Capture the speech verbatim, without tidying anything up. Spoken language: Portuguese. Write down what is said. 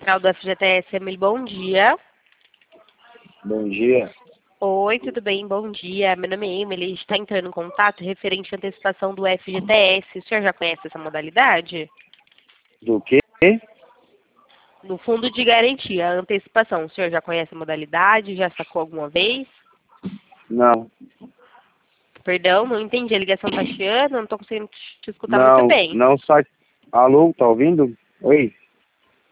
Central do F G T S, Emily, bom dia. Bom dia. Oi, tudo bem? Bom dia. Meu nome é Emily, a gente está entrando em contato referente à antecipação do F G T S. O senhor já conhece essa modalidade? Do quê? No fundo de garantia, a antecipação. O senhor já conhece a modalidade? Já sacou alguma vez? Não. Perdão, não entendi. A ligação tá chiando, não estou conseguindo te escutar muito Não, bem. não sai. Alô, tá ouvindo? Oi?